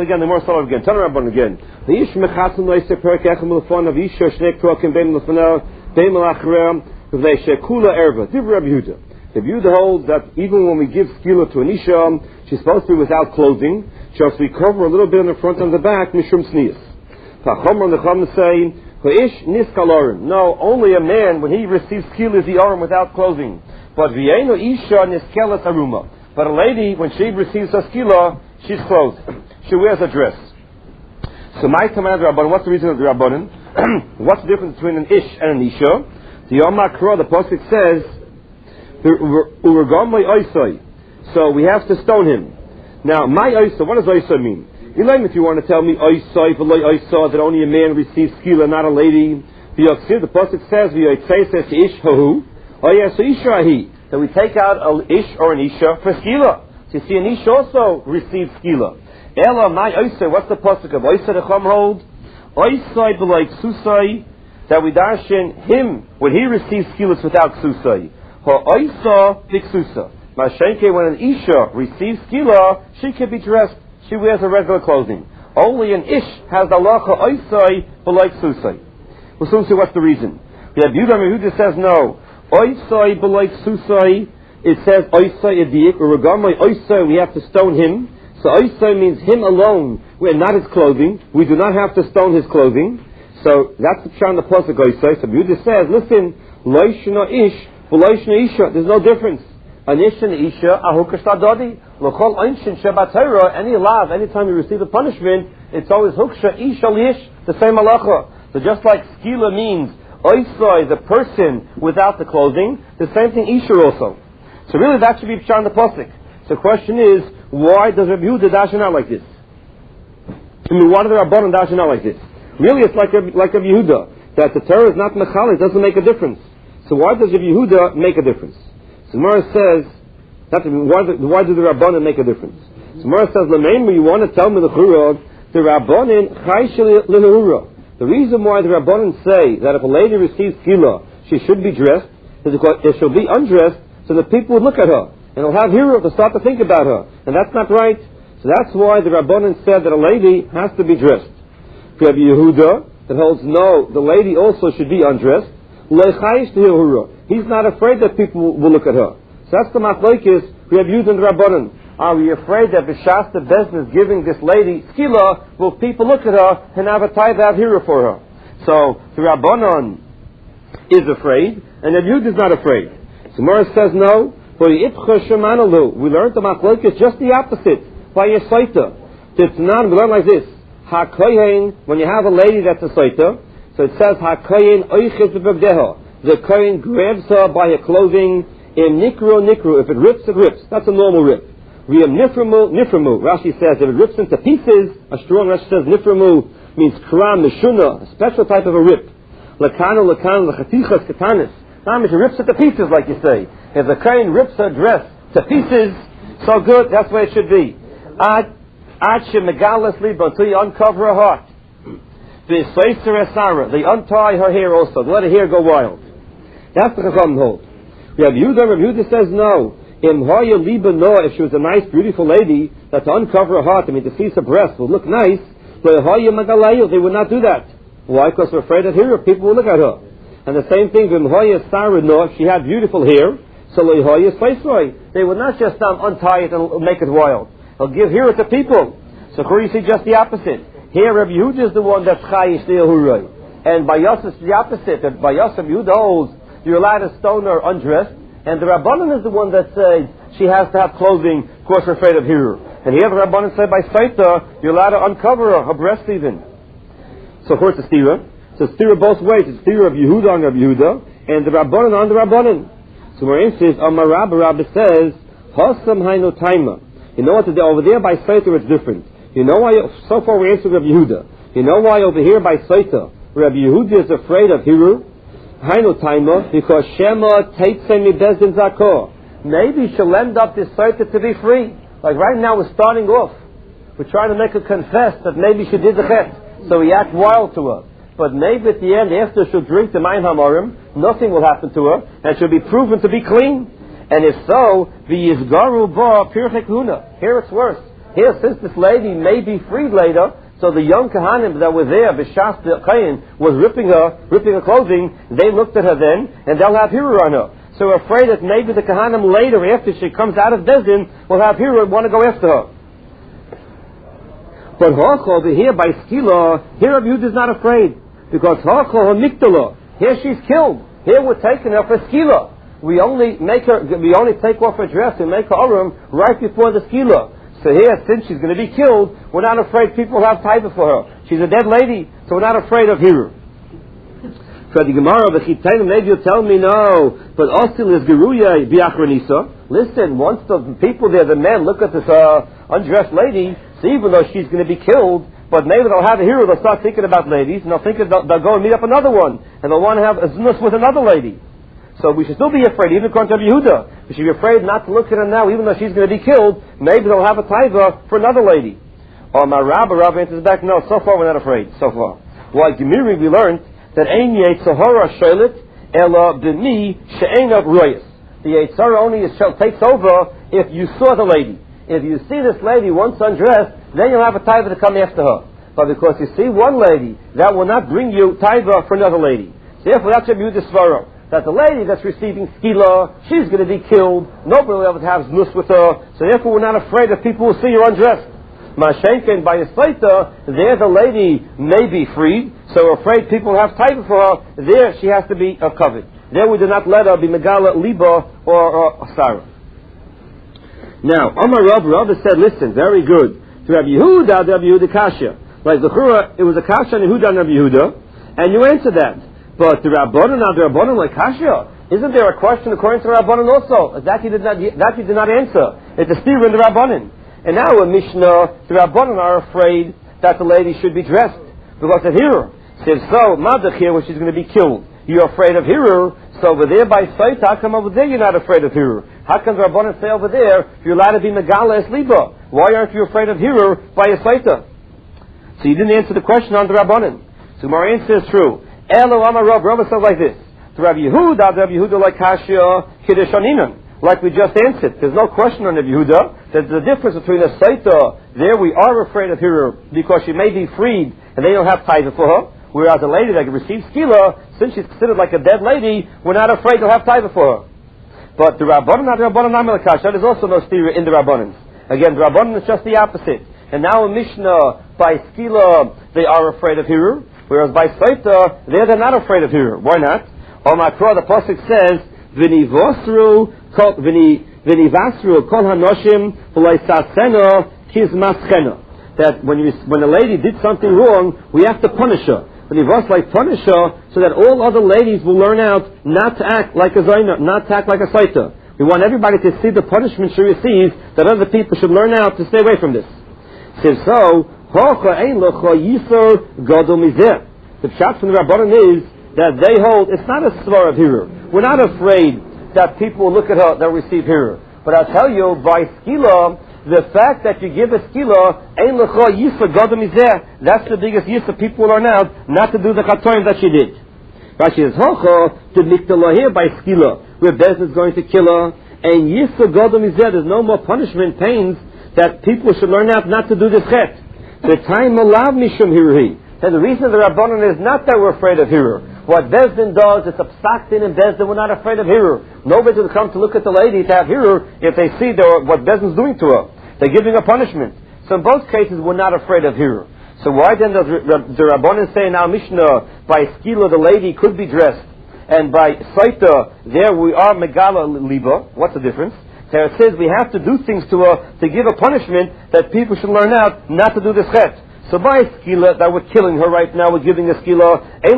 So again, the more solid again. Tell Rabban again. The ish mechatzim loisek perek echem l'fon of isha shnei krokim bein l'fonel bein l'achreim v'lei shekula erva. Div Rabbi Yehuda. Rabbi Yehuda holds that even when we give skila to an isha, she's supposed to be without clothing. She has to be covered a little bit on the front and the back, mishum snias. Tachomar and the Chum say, Ha'ish niskalorim. No, only a man, when he receives skila, is the arim without clothing. But v'yeinu isha niskelas aruma. But a lady, when she receives a skila, she's clothed. She wears a dress. So my command Rabbanan, what's the reason of the Rabbanan? What's the difference between an ish and an isha? The Yom HaKra, the Pasuk says, so we have to stone him. Now, my oisa, what does oisa mean? Elaine, if you want to tell me oisa, that only a man receives skila, not a lady. The Pasuk says, that we take out an ish or an isha for skila. So you see, an ish also receives skila. Ela, my oisa, what's the Pasuk of oisa the Chum hold? Oisa b'lai ksusai, that we darshan him, when he receives skilas without ksusai. Ha'oisa b'ksusa. Mashenke, when an isha receives skila, she can be dressed. She wears a regular clothing. Only an ish has the halacha oisai b'lai ksusai. We'll soon see what's the reason. Rabbi Yehuda says no. Oisai b'lai ksusai. It says oisai edik or regamai oisai. We have to stone him. So oisai means him alone, and not his clothing. We do not have to stone his clothing. So that's the pshat the pasuk oisai. So Yehuda says, listen, loishna ish v'loishna isha. There's no difference. An ish and isha ahukash tadadi. L'chol einshin shebat Torah. Any lav, anytime you receive a punishment, it's always huksha isha lish. The same halacha. So just like skila means oisai, the person without the clothing, the same thing isha also. So really that should be pshat in the pasuk. So the question is, why does Rabbi Yehuda dash out like this? I mean, why do the Rabbanan dash out like this? Really, it's like Rabbi Yehuda, that the Torah is not mechal, it doesn't make a difference. So why does Rabbi Yehuda make a difference? So Gemara says, why do the Rabbanan make a difference? So Gemara says, L'meimer, you want to tell me the Churah, the Rabbanan chayshel l'nehura. The reason why the Rabbanan say that if a lady receives skila, she should be dressed, is because if she'll be undressed, so that people would look at her, and will have hero to start to think about her. And that's not right. So that's why the Rabbanan said that a lady has to be dressed. Rabbi Yehuda, that holds no, the lady also should be undressed. He's not afraid that people will look at her. So that's the machlokes Rabbi Yehuda and the Rabbanan. Are we afraid that B'shas the Bezdin is giving this lady skila, will people look at her and have a tithe hero for her? So the Rabbanan is afraid, and Rabbi Yehuda is not afraid. So Gemara says no. We learned the machlokes just the opposite. By a saita. We learn like this. HaKohen, when you have a lady that's a saita, so it says HaKohen oiches b'begdeha. The Kohen grabs her by her clothing. In nikru. If it rips, it rips. That's a normal rip. Riyam niframu. Rashi says if it rips into pieces, a strong Rashi says niframu means kram mishuna, a special type of a rip. Lakanu lachatichas katanis. Now it rips it to pieces, like you say. If the Kohen rips her dress to pieces, so good, that's where it should be. Until you uncover her heart. They untie her hair also. Let her hair go wild. That's the Chacham hold. Rabbi Yehuda says no. If she was a nice, beautiful lady, that to uncover her heart, to see her breast would look nice, they would not do that. Why? Because we're afraid that here people will look at her. And the same thing, if she had beautiful hair, so they would not just untie it and make it wild. They'll give here to people. So here you see just the opposite. Here Rabbi Yehuda is the one that's chayish de'ahurai. And by Yosef it's the opposite. That by Yosef Yehuda holds you're allowed to stone her undressed, and the Rabbanan is the one that says she has to have clothing, of course we're afraid of here. And here the Rabbanan said by Saita, you're allowed to uncover her breast even. So of course it's stira. So it's stira both ways. It's stira of Yehuda on Rabbi Yehuda, and the Rabbanan on the Rabbanan. So where it says, Amar Rabba says, Hasam hainu taima. You know what, over there by Saita it's different. You know why, so far we answered Rabbi Yehuda. You know why over here by Saita, Rabbi Yehuda is afraid of Hiru? Hainu taima, because Shema Teitzei mi Bezdin Zakor. Maybe she'll end up this Saita to be free. Like right now we're starting off. We're trying to make her confess that maybe she did the chet. So we act wild to her. But maybe at the end, after she'll drink the Mayim Hamorim, nothing will happen to her, and she'll be proven to be clean. And if so, the Yizgaru Ba Pirchek Huna. Here it's worse. Here, since this lady may be freed later, so the young Kahanim that were there, B'shas the Kayin, was ripping her clothing, they looked at her then, and they'll have Hirur on her. So we're afraid that maybe the Kahanim later, after she comes out of Bezdin, will have Hirur and want to go after her. But Hachol, over here by Skila, here Rabbi Yehuda is not afraid. Because Hachol Mikdala, here she's killed. Here we're taking her for Skila. We only take off her dress and make her Arum right before the Skila. So here, since she's going to be killed, we're not afraid people will have taiva for her. She's a dead lady, so we're not afraid of Hirur. So the Gemara, maybe you'll tell me no, but Ostil is Geruya Biachranisa. Listen, once the people there, the men, look at this undressed lady, so even though she's going to be killed, but maybe they'll have a Hirur, they'll start thinking about ladies, and they'll think they'll go and meet up another one, and they'll want to have a znus with another lady. So we should still be afraid, even according to Rabbi Yehuda. We should be afraid not to look at her now, even though she's going to be killed. Maybe they'll have a taiva for another lady. Or my Rabbi answers back, no, so far we're not afraid, so far. While Gemiri, we learned that Ein Yetzahara Sholit Ela B'mi She'enav Royas. The Yetzahara only takes over if you saw the lady. If you see this lady once undressed, then you'll have a taiva to come after her. But because you see one lady, that will not bring you taiva for another lady. Therefore, that's Rabbi Yehuda's svara, that the lady that's receiving skila, she's going to be killed. Nobody will ever have znus with her. So therefore, we're not afraid that people will see her undressed. Mashenken by Yisraita, there the lady may be freed. So we're afraid people have taiva for her. There she has to be covered. There we do not let her be megala liba or sarah. Now, Amar Rav said, listen, very good. To Rabbi Yehuda kasha. Like the Chura, it was a kasha on Yehuda and Rabbi Yehuda, and you answered that. But the Rabbanan like kasha, isn't there a question according to Rabbanan also? That you did not answer. It's a steer in the Rabbanan. And now a Mishnah, the Rabbanan are afraid that the lady should be dressed because of Hirur. Says so, Madach here when she's going to be killed. You're afraid of Hirur, so over there by Saita, how come over there you're not afraid of Hirur? How come the Rabbanan say over there you're allowed to be Megala es Liba? Why aren't you afraid of Hirur by a Saita? So you didn't answer the question on the Rabbanan. So my answer is true. Elo Amar Rav says like this. To Rabbi Yehuda like Kashya Kiddushaninam. Like we just answered. There's no question on Rabbi Yehuda. There's the difference between a Saita, there we are afraid of Hirur because she may be freed and they don't have taiva for her. Whereas a lady that receives skila, since she's considered like a dead lady, we're not afraid to have taiva for her. But the Rabbanan, not the Rabbanan Amalekasha, there's also no stira in the Rabbanan. Again, the Rabbanan is just the opposite. And now in Mishnah, by skila, they are afraid of Hirur. Whereas by Saita, they're not afraid of Hirur. Why not? On Makra, the Pasuk says, V'nivasru kol hanoshim v'laisasena kizmaschena. That when a lady did something wrong, we have to punish her. V'nivas like punish her, so that all other ladies will learn out not to act like a Zaina, not to act like a Saita. We want everybody to see the punishment she receives, that other people should learn out to stay away from this. Says so, the pshat from the Rabbanan is that they hold, it's not a svar of Hirur. We're not afraid that people will look at her that receive Hirur. But I'll tell you, by skila, the fact that you give a skila, that's the biggest yisa people will learn out, not to do the chatoim that she did. Rashi says, to miktala here by skila, where Bezdin is going to kill her, and yisa gadol mizeh, there's no more punishment, pains, that people should learn out not to do this chet. The time alav mishum hirhi. And the reason the Rabbanan is not that we're afraid of Hirur. What Bezdin does, it's a psak din in Bezdin, we're not afraid of Hirur. Nobody will come to look at the lady to have Hirur if they see what Bezdin's doing to her. They're giving her punishment. So in both cases, we're not afraid of Hirur. So why then does the Rabbanan say in our Mishnah, by skila the lady could be dressed, and by saita, there we are megala liba? What's the difference? There it says we have to do things to her to give a punishment that people should learn out not to do this chet. So by skila, that we're killing her right now, we're giving a skila,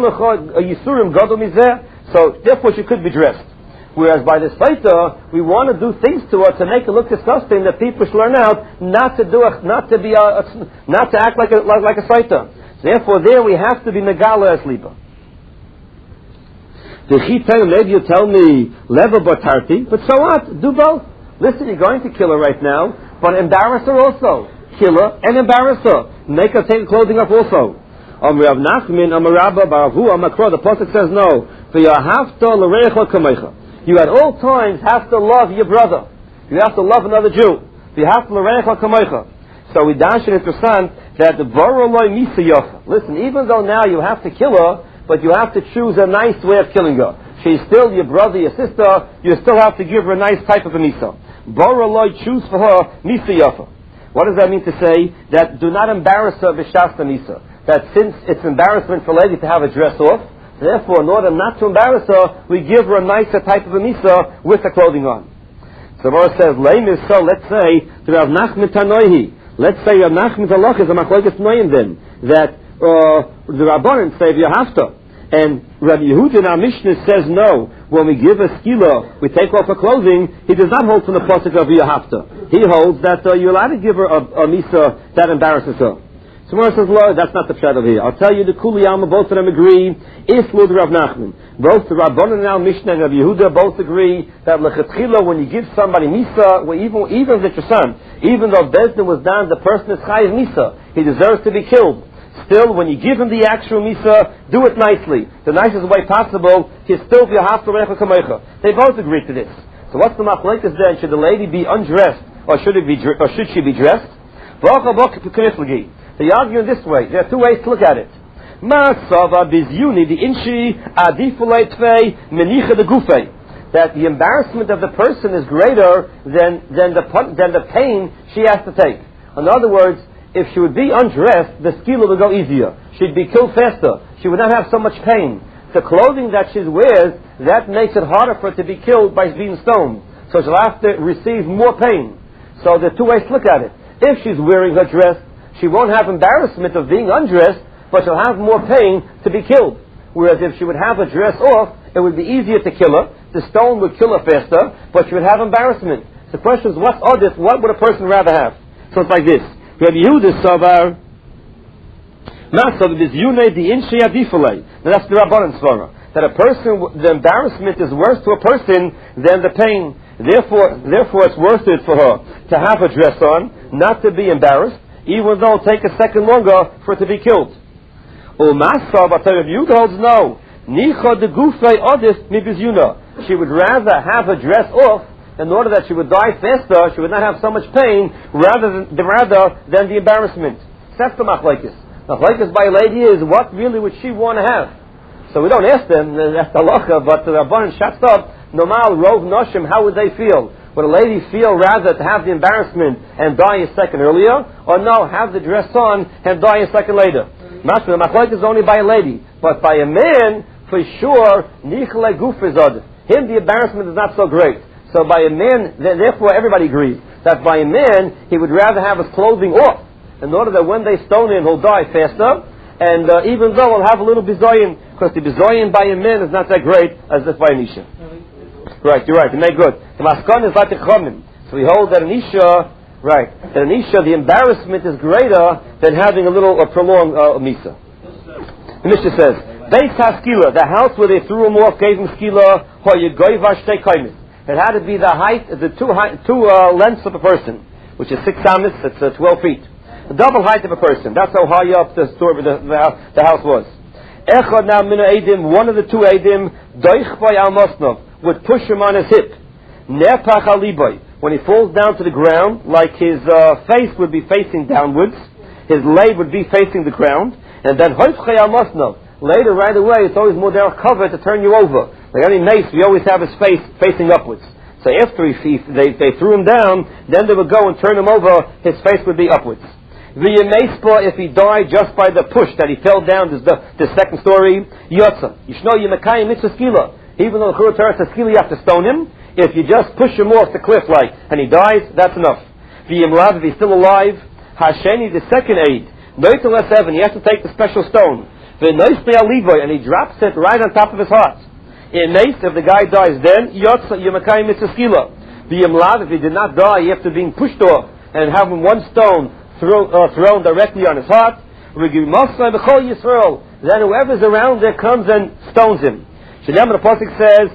so therefore she could be dressed. Whereas by the saita, we want to do things to her to make her look disgusting that people should learn out not to act like a saita. Therefore there we have to be megala as liba. Maybe you tell me leva batarti, but so what? Do both. Listen, you're going to kill her right now, but embarrass her also. Kill her and embarrass her. Make her take clothing off also. Rav Nachman, Rabba, Baravu, Makro, the Pasuk says no. You at all times have to love your brother. You have to love another Jew. So we dash it interessant that the Boroloi Misa Yocha. Listen, even though now you have to kill her, but you have to choose a nice way of killing her. She's still your brother, your sister, you still have to give her a nice type of a Misa. Boroloi, choose for her Misa Yocha. What does that mean to say? That do not embarrass her B'Shasta Misa. That since it's embarrassment for a lady to have a dress off, therefore in order not to embarrass her, we give her a nicer type of a Misa with the clothing on. So the Gemara says, Leim is so, let's say, to Rav Nachman Tanoihi. Let's say Rav Nachman's halach is a machlokes noyim then, that the Rabbanan say you have to. And Rabbi Yehuda in our Mishnah says no. When we give a skila, we take off her clothing, he does not hold from the pasuk of Yahafta. He holds that you're allowed to give her a misa that embarrasses her. So Gemara says, Lord, that's not the pshat over here. I'll tell you the Kuli Alma, both of them agree, Islu the Rav Nachman. Both the Rabbanan in our Mishnah and Rabbi Yehuda both agree that lechatchila, when you give somebody misa, well, even if it's your son, even though Bezdin was down, the person is chayiv misa, he deserves to be killed. Still, when you give him the actual misa, do it nicely, the nicest way possible. He'll still be a hafta recha kamecha. They both agree to this. So what's the machlokes then? Should the lady be undressed, or should she be dressed? They argue in this way. There are two ways to look at it. That the embarrassment of the person is greater than the pain she has to take. In other words, if she would be undressed, the skila would go easier. She'd be killed faster. She would not have so much pain. The clothing that she wears, that makes it harder for her to be killed by being stoned. So she'll have to receive more pain. So there are two ways to look at it. If she's wearing her dress, she won't have embarrassment of being undressed, but she'll have more pain to be killed. Whereas if she would have her dress off, it would be easier to kill her. The stone would kill her faster, but she would have embarrassment. The question is, what would a person rather have? So it's like this. Rabbi Yehuda Savar, Masav Bizyune the Inshi Adifale. Now that's the Rabbanan Svara. That a person, the embarrassment is worse to a person than the pain. Therefore it's worth it for her to have a dress on, not to be embarrassed, even though it'll take a second longer for it to be killed. Masav, but Rabbi Yehuda holds no. Nicha de Gufei Odis Mibizyuna. She would rather have a dress off in order that she would die faster, she would not have so much pain, rather than the embarrassment. That's the machlokes. Machlokes by a lady is, what really would she want to have? So we don't ask them, that's the halacha, but the Rabbanan shuts up, normal, rov noshim, how would they feel? Would a lady feel rather to have the embarrassment and die a second earlier, or no, have the dress on and die a second later? The machlokes is only by a lady, but by a man, for sure, nichle guf is od. Him, the embarrassment is not so great. So by a man, therefore everybody agrees that by a man, he would rather have his clothing off, in order that when they stone him, he'll die faster, and even though he'll have a little bizoyin, because the bizoyin by a man is not that great as if by an isha. Right, you're right, you make good. The maskon is like a chomim. So we hold that an isha, the embarrassment is greater than having a prolonged misa. The Mishnah says, Beis HaSkila, the house where they threw him off, gave him skila, hoyegoivash tekaimis. It had to be the height, the two lengths of a person, which is 6 amis, that's 12 feet. The double height of a person. That's how high up the house was. Echad now mina edim, one of the two edim, doichvay al mosnov, would push him on his hip. Nepach aliboy, when he falls down to the ground, like his face would be facing downwards, his leg would be facing the ground, and then hoichvay al mosnov. Later, right away, it's always more there cover to turn you over. Like any mace, we always have his face facing upwards. So after they threw him down, then they would go and turn him over, his face would be upwards. If he died just by the push that he fell down the second story, Yotza. Yishno Yemekayim Mitzvah Skila. Even though the Churah Torah says Skila, you have to stone him. If you just push him off the cliff and he dies, that's enough. V'yimlav, if he's still alive, Hasheni, the second aid, Noiteles Evan, he has to take the special stone. V'noisnei alivoy, and he drops it right on top of his heart. In Mace, if the guy dies then, Yotza Yemekayim Mitzvah Skila. V'yimlav, if he did not die after being pushed off, and have him one stone thrown directly on his heart, then whoever's around there comes and stones him. The Pasuk says,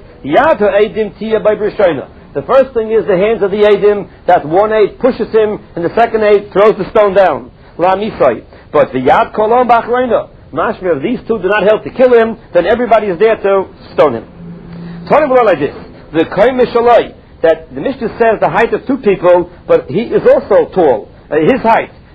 the first thing is the hands of the Eidim, that one aid pushes him, and the second aid throws the stone down. But the Yad Kolom Bachreina, mashmir, if these two do not help to kill him, then everybody is there to stone him. Talking about like this, the Koim Mishalai, that the Mishnah says the height of two people, but he is also tall. His height,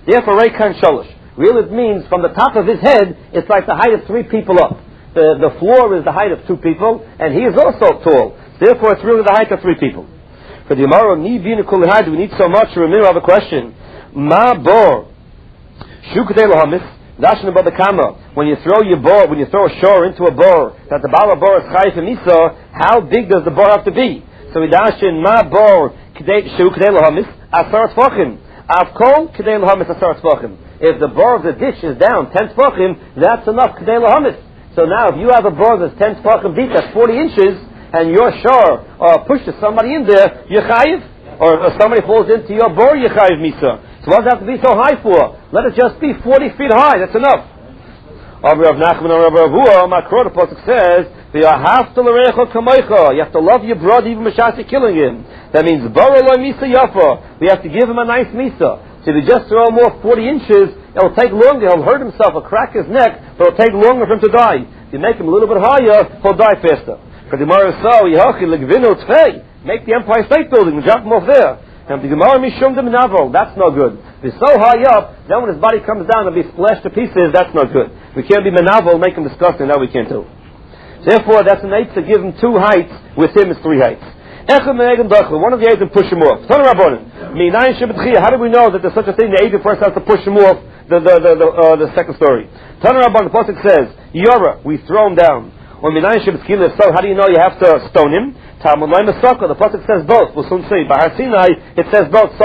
Therefore, Reikan Sholosh. Real it means from the top of his head, it's like the height of 3 people up. The floor is the height of 2 people, and he is also tall. Therefore, it's really the height of 3 people. For the Gemara, we need so much. Remember, I have a question. Ma bor shukdei lahamis dashin above the kama. When you throw a shore into a bor, that the bala bor is chayif misa, how big does the bor have to be? So we dashin ma bor shukdei lahamis asar tfachim. Avkol kdei lahamis asar tfachim. If the bor of the ditch is down 10 tfachim, that's enough kdei lahamis. So now, if you have a bor that's 10 tfachim deep, that's 40 inches, and your shore pushes somebody in there, you're chayiv, or somebody falls into your bor, you're chayiv misa. So what does it have to be so high for? Let it just be 40 feet high, that's enough. Rav Nachman and Rav Hua, Makro, the Pasuk says, you have to love your brother even b'shas you're killing him. That means, bor lo misa yafa, we have to give him a nice misa. So if you just throw him off 40 inches, it'll take longer, he'll hurt himself, he'll crack his neck, but it'll take longer for him to die. If you make him a little bit higher, he'll die faster. For the Gemara saw, make the Empire State Building, drop him off there. And the Gemara mishum de menavol, that's no good. If he's so high up, then when his body comes down and be splashed to pieces, that's not good. We can't be menavol, make him disgusting, that we can't do. Therefore, that's an eight to give him 2 heights, with him is 3 heights. One of the Eidim push him off. How do we know that there's such a thing? The Eidim first has to push him off the second story. The Pasuk says, Yora, we throw him down. So how do you know you have to stone him? The Pasuk says both. We'll soon see. Bahar Sinai, it says both.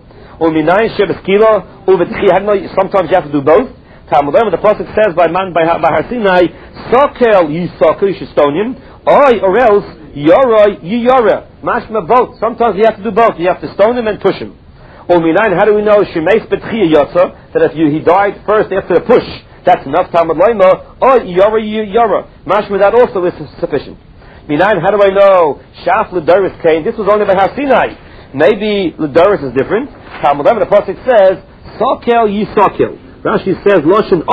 Sometimes you have to do both. The Pasuk says by Bahar Sinai, Sokel, you should stone him. Or else, Yora, you Yora. Mashma both. Sometimes you have to do both. You have to stone him and push him. How do we know that if he died first after the push, that's enough? Talmud Laima, Yora, you Yora. Mashma, that also is sufficient. How do I know Shaf L'Doris came? This was only by Sinai. Maybe L'Doris is different. Talmud Laima, the Pasuk says, Sokel, ye Sokel. Rashi says, Loshen